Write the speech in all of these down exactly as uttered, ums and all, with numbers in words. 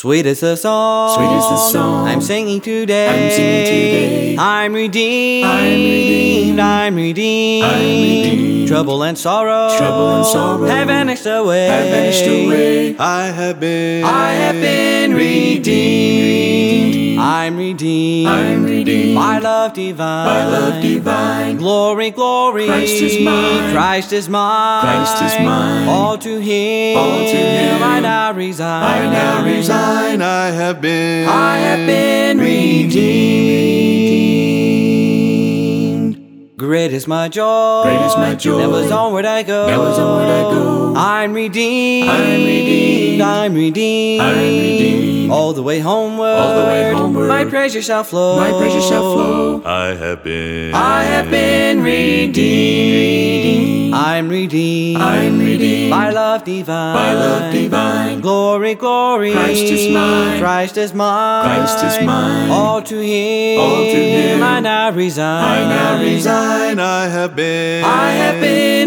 Sweet as a song, Sweet as the song I'm singing today. I'm singing today. I'm redeemed, I'm redeemed. I'm redeemed. I'm redeemed. Trouble and sorrow, Trouble and sorrow have vanished away. have vanished away. I have been, I have been redeemed. I'm redeemed, I'm redeemed. by love divine, By love divine. Glory, glory, Christ is mine. Christ is mine. Christ is mine. All to Him, All to Him. I now resign. I now resign. I have been, I have been redeemed. Great is my joy, Great is my joy. Now is onward I go, Now is onward I go. I'm redeemed, I'm redeemed. I'm redeemed, I'm redeemed. All the way homeward, All the way homeward. my treasure shall flow, My pressure shall flow. I have been, I have been redeemed. I'm redeemed, I'm redeemed. by love divine, By love divine. Glory, glory, Christ is mine. Christ is mine, Christ is mine. All to Him, All to Him. I now resign, I now resign. I have been, I have been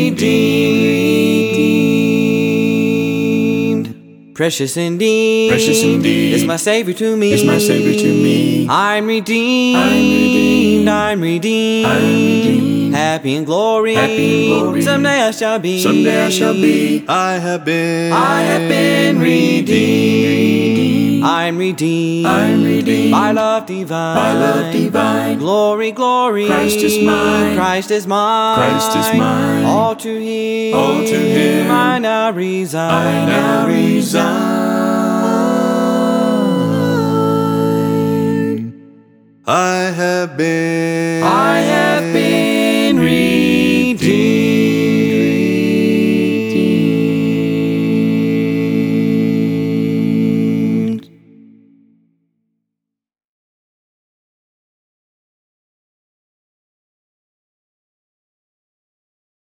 redeemed. Precious indeed, Precious indeed. is my Savior to me, Is my Savior to me. I'm redeemed, I'm redeemed. I'm redeemed, I'm redeemed. happy in glory, Happy in glory. someday I shall be, Someday I shall be. I have been, I have been redeemed. I'm redeemed, I'm redeemed. by love divine, By love divine. Glory, glory, Christ is mine. Christ is mine, Christ is mine. All to Him, All to Him. I now resign, I now resign.